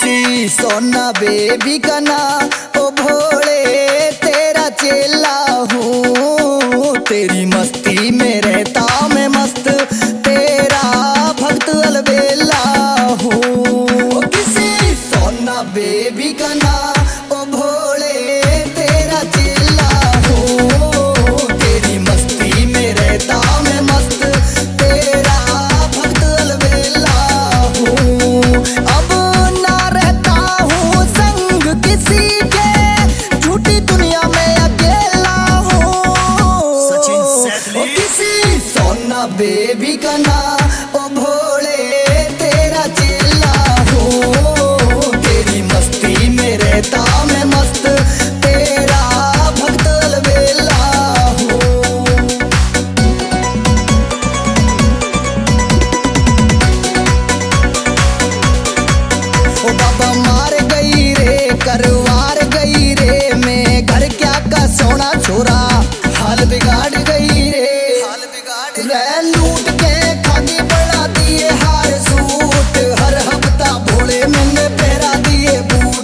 किसी सोना बेबी का ना ओ भोले तेरा चेला हूँ। तेरी मस्ती में रहता मैं मस्त, तेरा भक्त अलबेला हूँ। किसी सोना बेबी का ना ओ भोले तेरा चेला हूँ। तेरी मस्ती में रहता मैं मस्त, तेरा भक्त अलबेला हूँ। अब ना रहता हूँ संग किसी के, झूठी दुनिया में अकेला हूँ। किसी सोना बेबी का ना ओ भोले तेरा चेला हूँ। तेरी मस्ती में रहता मैं मस्त, तेरा भक्त अलबेला हूँ। ओ बाबा मार गई रे करवार गई रे, मैं घर क्या का सोना छोरा हाल बिगाड़ गई रे। रे लूट के खागी बढ़ा दिए हार सूट, हर हफ्ता भोले मैंने पहरा दिए बूट।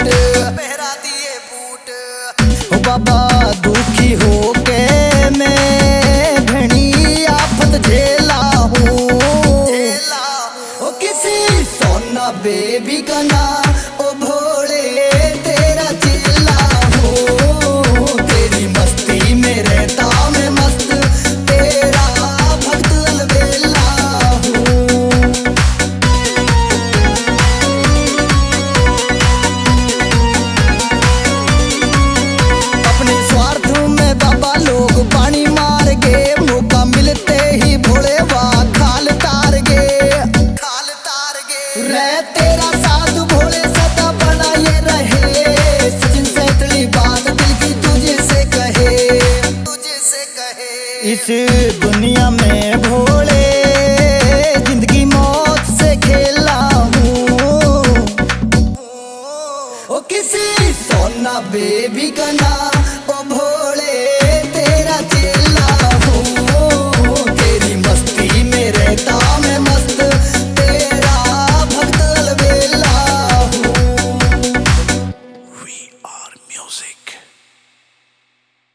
ओ बाबा दुखी हो के मैं घनी आफत झेला हूँ। ओ किसी सोना बेबी का ना ओ भोले तेरा चेला हूँ। तेरी मस्ती में रहता मैं मस्त, तेरा भक्त अलबेला हूँ। अपने स्वार्थ में बाबा लोग पानी मार गे, मौका मिलते ही भोले वाह खाल तार गे। रे तेरा साथ भोले सदा बनाए रहे, सचिन सैतली बात दिल की तुझे से कहे। इस दुनिया में भोले जिंदगी मौत से खेला हूँ। ओ किसी सोना बेबी का ना